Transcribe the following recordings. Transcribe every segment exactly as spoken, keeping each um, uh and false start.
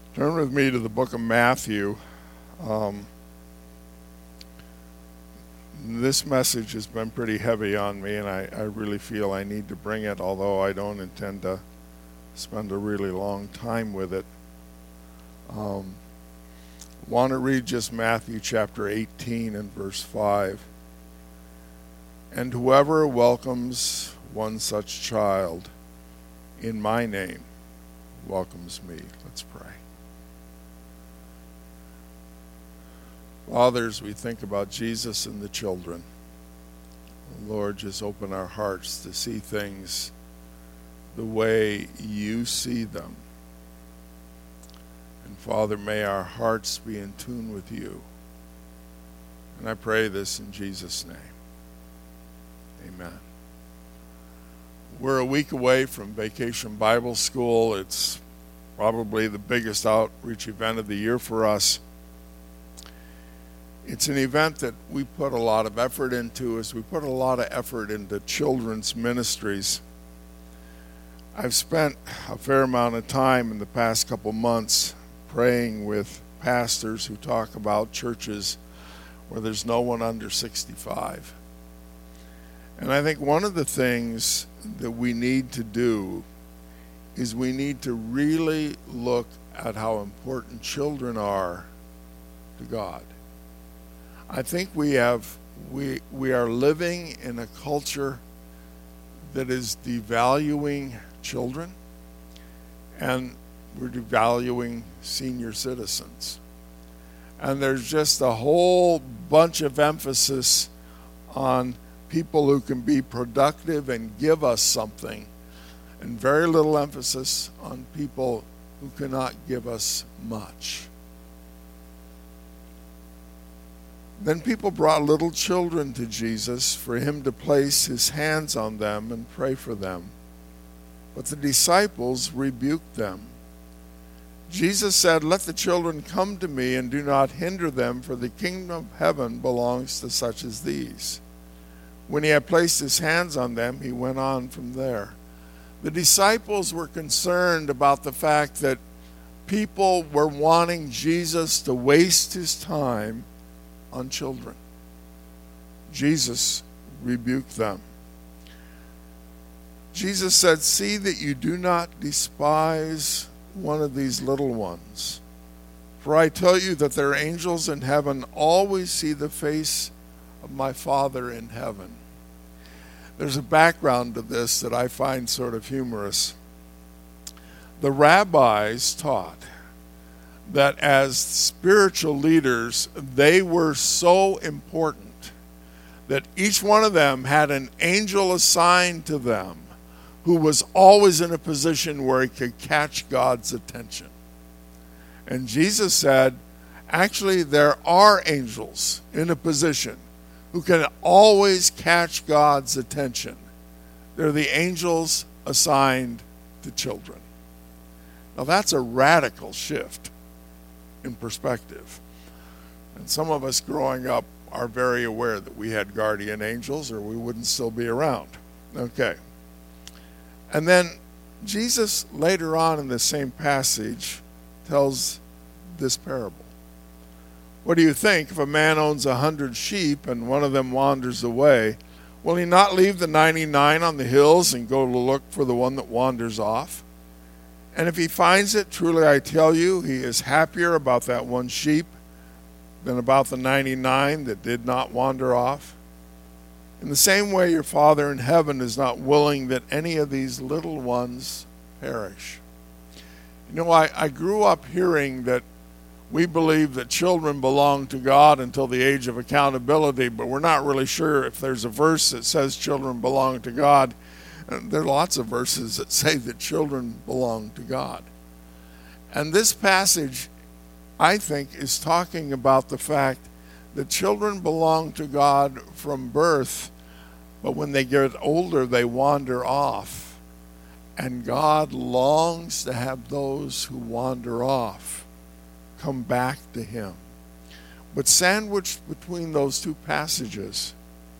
Turn with me to the book of Matthew. Um, this message has been pretty heavy on me, and I, I really feel I need to bring it, although I don't intend to spend a really long time with it. Um, want to read just Matthew chapter eighteen and verse five. And whoever welcomes one such child in my name welcomes me. Let's pray. Fathers, we think about Jesus and the children. Lord, just open our hearts to see things the way you see them. And Father, may our hearts be in tune with you. And I pray this in Jesus' name. Amen. We're a week away from Vacation Bible School. It's probably the biggest outreach event of the year for us. It's an event that we put a lot of effort into as we put a lot of effort into children's ministries. I've spent a fair amount of time in the past couple months praying with pastors who talk about churches where there's no one under sixty-five. And I think one of the things that we need to do is we need to really look at how important children are to God. I think we have we we are living in a culture that is devaluing children, and we're devaluing senior citizens. And there's just a whole bunch of emphasis on people who can be productive and give us something, and very little emphasis on people who cannot give us much. Then people brought little children to Jesus for him to place his hands on them and pray for them. But the disciples rebuked them. Jesus said, "Let the children come to me and do not hinder them, for the kingdom of heaven belongs to such as these." When he had placed his hands on them, he went on from there. The disciples were concerned about the fact that people were wanting Jesus to waste his time on children. Jesus rebuked them. Jesus said, "See that you do not despise one of these little ones. For I tell you that their angels in heaven always see the face of my Father in heaven." There's a background to this that I find sort of humorous. The rabbis taught that as spiritual leaders, they were so important that each one of them had an angel assigned to them who was always in a position where he could catch God's attention. And Jesus said, actually, there are angels in a position who can always catch God's attention. They're the angels assigned to children. Now that's a radical shift in perspective. And some of us growing up are very aware that we had guardian angels or we wouldn't still be around. Okay. And then Jesus later on in the same passage tells this parable. What do you think if a man owns a hundred sheep and one of them wanders away? Will he not leave the ninety-nine on the hills and go to look for the one that wanders off? And if he finds it, truly I tell you, he is happier about that one sheep than about the ninety-nine that did not wander off. In the same way, your Father in heaven is not willing that any of these little ones perish. You know, I, I grew up hearing that we believe that children belong to God until the age of accountability, but we're not really sure if there's a verse that says children belong to God. There are lots of verses that say that children belong to God. And this passage, I think, is talking about the fact that children belong to God from birth, but when they get older, they wander off. And God longs to have those who wander off come back to him. But sandwiched between those two passages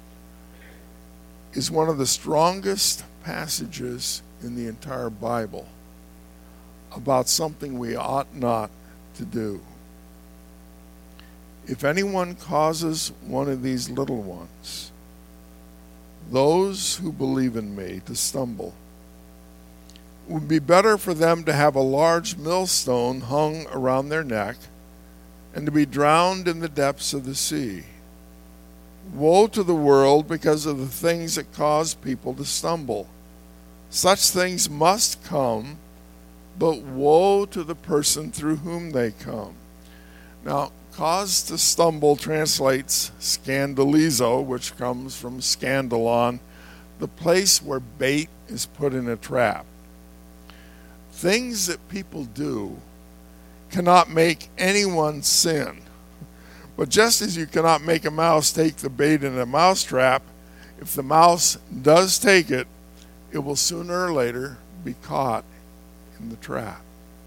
is one of the strongest passages in the entire Bible about something we ought not to do. If anyone causes one of these little ones, those who believe in me, to stumble, it would be better for them to have a large millstone hung around their neck and to be drowned in the depths of the sea. Woe to the world because of the things that cause people to stumble. Such things must come, but woe to the person through whom they come. Now, cause to stumble translates scandalizo, which comes from scandalon, the place where bait is put in a trap. Things that people do cannot make anyone sin. But just as you cannot make a mouse take the bait in a mouse trap, if the mouse does take it, it will sooner or later be caught in the trap.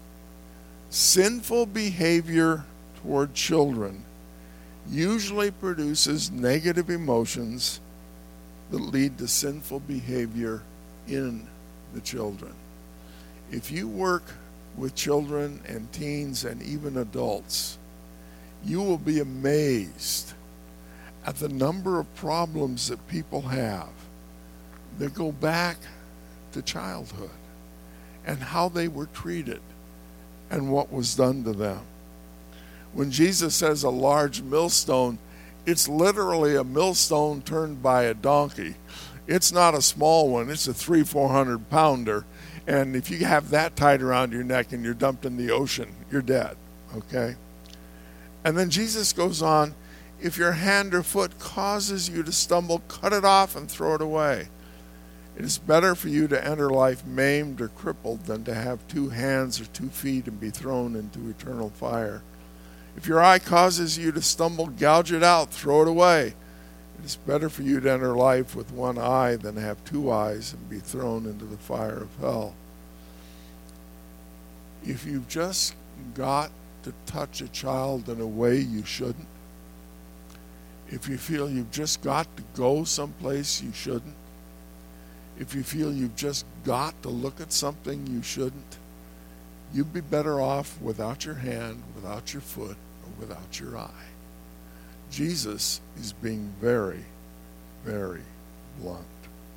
Sinful behavior toward children usually produces negative emotions that lead to sinful behavior in the children. If you work with children and teens and even adults, you will be amazed at the number of problems that people have that go back to childhood and how they were treated and what was done to them. When Jesus says a large millstone, it's literally a millstone turned by a donkey. It's not a small one. It's a three, four hundred pounder. And if you have that tied around your neck and you're dumped in the ocean, you're dead, okay? And then Jesus goes on, if your hand or foot causes you to stumble, cut it off and throw it away. It is better for you to enter life maimed or crippled than to have two hands or two feet and be thrown into eternal fire. If your eye causes you to stumble, gouge it out, throw it away. It is better for you to enter life with one eye than to have two eyes and be thrown into the fire of hell. If you've just got to touch a child in a way you shouldn't, if you feel you've just got to go someplace you shouldn't, if you feel you've just got to look at something you shouldn't, you'd be better off without your hand, without your foot, or without your eye. Jesus is being very, very blunt.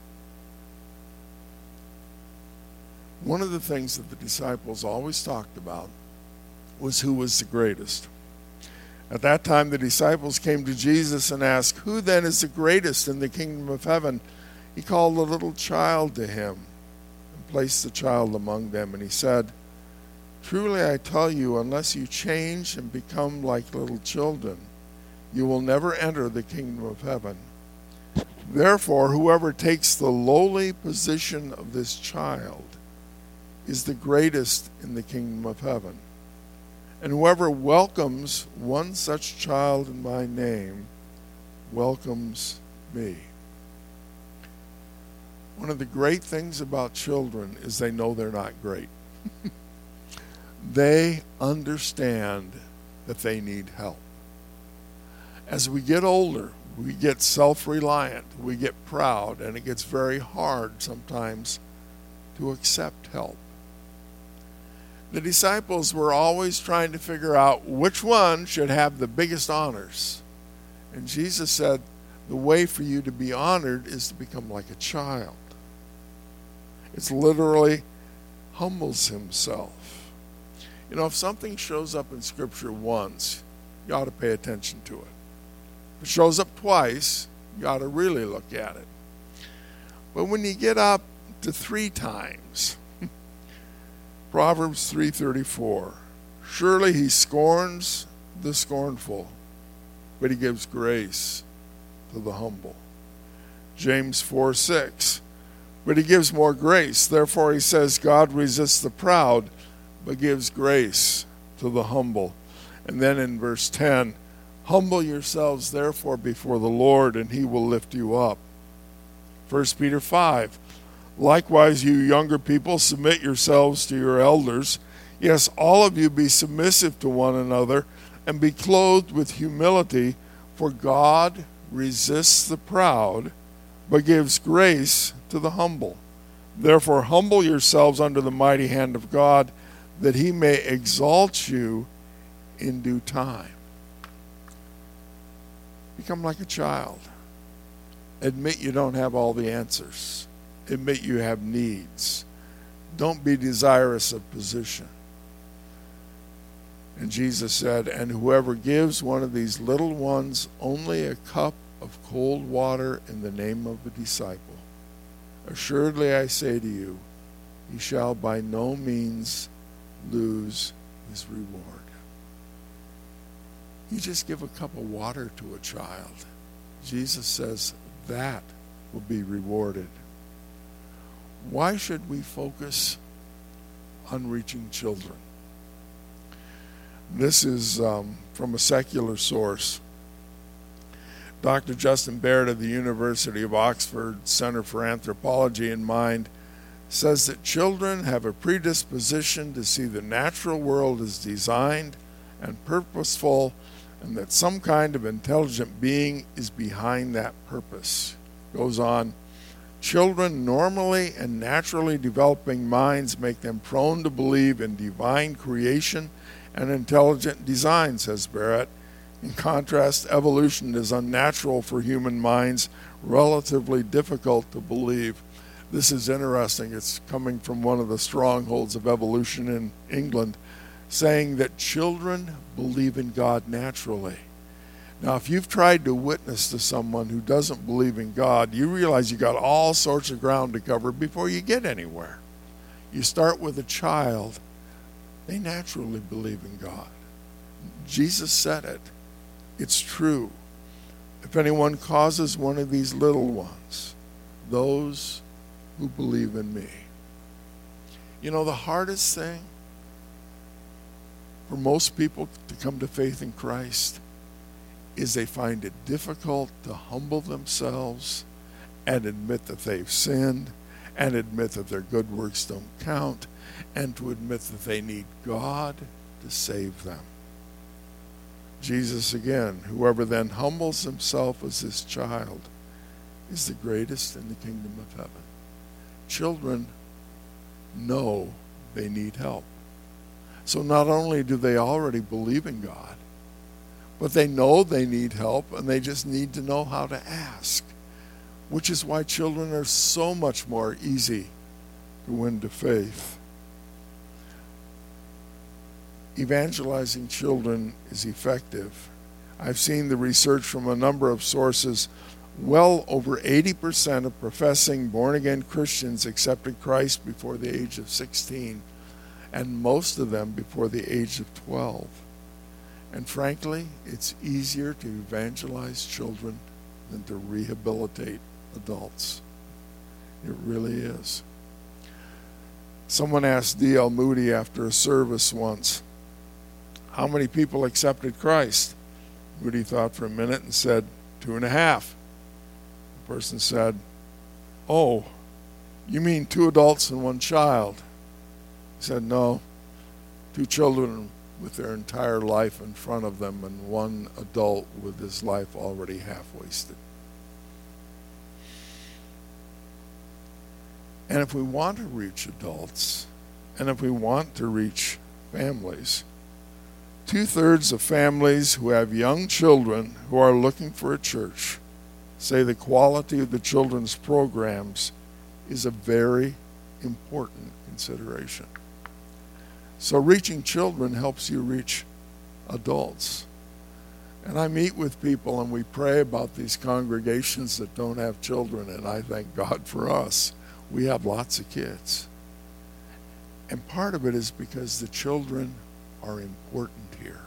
One of the things that the disciples always talked about was who was the greatest. At that time, the disciples came to Jesus and asked, "Who then is the greatest in the kingdom of heaven?" He called a little child to him and placed the child among them, and he said, "Truly I tell you, unless you change and become like little children, you will never enter the kingdom of heaven. Therefore, whoever takes the lowly position of this child is the greatest in the kingdom of heaven. And whoever welcomes one such child in my name welcomes me." One of the great things about children is they know they're not great. They understand that they need help. As we get older, we get self-reliant, we get proud, and it gets very hard sometimes to accept help. The disciples were always trying to figure out which one should have the biggest honors. And Jesus said, the way for you to be honored is to become like a child. It's literally humbles himself. You know, if something shows up in Scripture once, you ought to pay attention to it. If it shows up twice, you ought to really look at it. But when you get up to three times, Proverbs three thirty-four, surely he scorns the scornful, but he gives grace to the humble. James four six, but he gives more grace. Therefore he says, God resists the proud, but gives grace to the humble. And then in verse ten, humble yourselves therefore before the Lord, and he will lift you up. First Peter five, likewise you younger people, submit yourselves to your elders. Yes, all of you be submissive to one another, and be clothed with humility, for God resists the proud, but gives grace to the humble. Therefore humble yourselves under the mighty hand of God, that he may exalt you in due time. Become like a child. Admit you don't have all the answers. Admit you have needs. Don't be desirous of position. And Jesus said, and whoever gives one of these little ones only a cup of cold water in the name of a disciple, assuredly I say to you, he shall by no means lose his reward. You just give a cup of water to a child. Jesus says that will be rewarded. Why should we focus on reaching children? This is um, from a secular source. Doctor Justin Baird of the University of Oxford Center for Anthropology and Mind says that children have a predisposition to see the natural world as designed and purposeful, and that some kind of intelligent being is behind that purpose. Goes on, children normally and naturally developing minds make them prone to believe in divine creation and intelligent design, says Barrett. In contrast, evolution is unnatural for human minds, relatively difficult to believe. This is interesting. It's coming from one of the strongholds of evolution in England, saying that children believe in God naturally. Now, if you've tried to witness to someone who doesn't believe in God, you realize you got all sorts of ground to cover before you get anywhere. You start with a child. They naturally believe in God. Jesus said it. It's true. If anyone causes one of these little ones, those who believe in me. You know, the hardest thing for most people to come to faith in Christ is they find it difficult to humble themselves and admit that they've sinned and admit that their good works don't count and to admit that they need God to save them. Jesus again, whoever then humbles himself as his child is the greatest in the kingdom of heaven. Children know they need help. So not only do they already believe in God, but they know they need help and they just need to know how to ask, which is why children are so much more easy to win to faith. Evangelizing children is effective. I've seen the research from a number of sources. Well over eighty percent of professing born-again Christians accepted Christ before the age of sixteen, and most of them before the age of twelve. And frankly, it's easier to evangelize children than to rehabilitate adults. It really is. Someone asked D L Moody after a service once, how many people accepted Christ? Moody thought for a minute and said, two and a half. The person said, oh, you mean two adults and one child? He said, no, two children with their entire life in front of them and one adult with his life already half wasted. And if we want to reach adults, and if we want to reach families, two-thirds of families who have young children who are looking for a church say the quality of the children's programs is a very important consideration. So reaching children helps you reach adults. And I meet with people and we pray about these congregations that don't have children, and I thank God for us. We have lots of kids. And part of it is because the children are important here.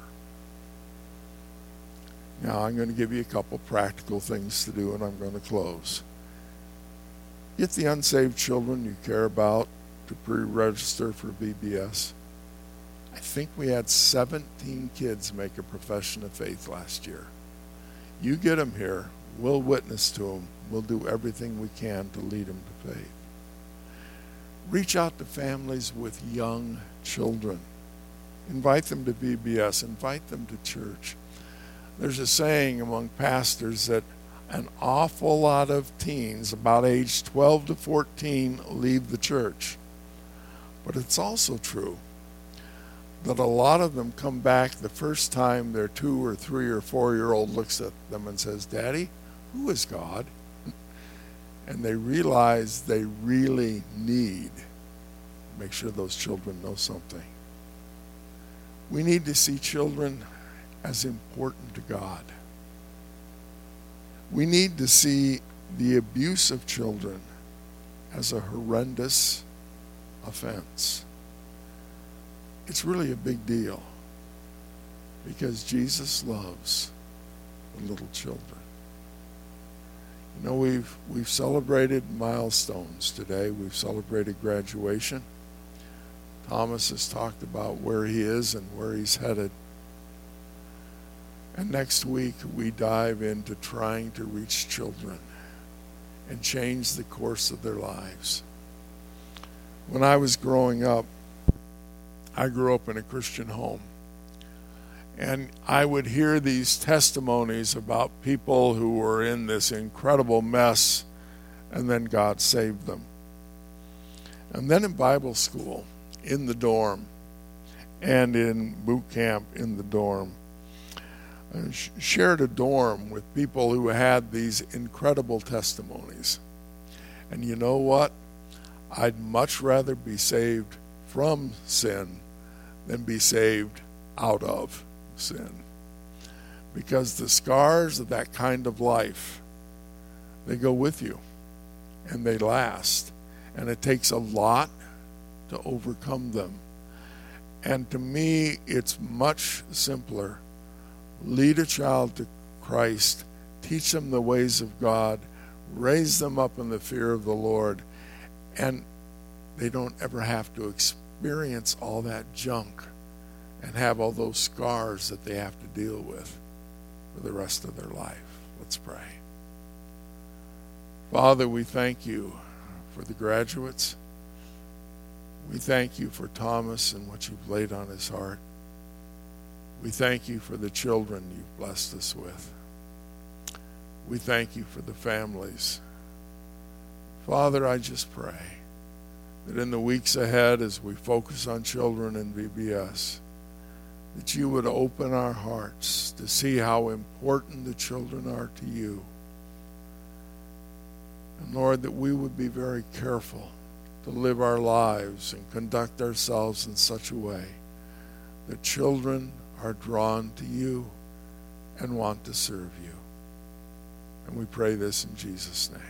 Now I'm going to give you a couple practical things to do and I'm going to close. Get the unsaved children you care about to pre-register for B B S. I think we had seventeen kids make a profession of faith last year. You get them here, we'll witness to them, we'll do everything we can to lead them to faith. Reach out to families with young children. Invite them to B B S, invite them to church. There's a saying among pastors that an awful lot of teens, about age twelve to fourteen, leave the church. But it's also true. that a lot of them come back the first time their two or three or four year old looks at them and says, "Daddy, who is God?" And they realize they really need to make sure those children know something. We need to see children as important to God. We need to see the abuse of children as a horrendous offense. It's really a big deal because Jesus loves the little children. You know, we've we've celebrated milestones today. We've celebrated graduation. Thomas has talked about where he is and where he's headed. And next week we dive into trying to reach children and change the course of their lives. When I was growing up, I grew up in a Christian home. And I would hear these testimonies about people who were in this incredible mess, and then God saved them. And then in Bible school, in the dorm, and in boot camp in the dorm, I shared a dorm with people who had these incredible testimonies. And you know what? I'd much rather be saved from sin than be saved out of sin. Because the scars of that kind of life, they go with you and they last. And it takes a lot to overcome them. And to me, it's much simpler. Lead a child to Christ, teach them the ways of God, raise them up in the fear of the Lord, and they don't ever have to experience all that junk and have all those scars that they have to deal with for the rest of their life. Let's pray. Father, we thank you for the graduates. We thank you for Thomas and what you've laid on his heart. We thank you for the children you've blessed us with. We thank you for the families. Father, I just pray that in the weeks ahead, as we focus on children in V B S, that you would open our hearts to see how important the children are to you. And Lord, that we would be very careful to live our lives and conduct ourselves in such a way that children are drawn to you and want to serve you. And we pray this in Jesus' name.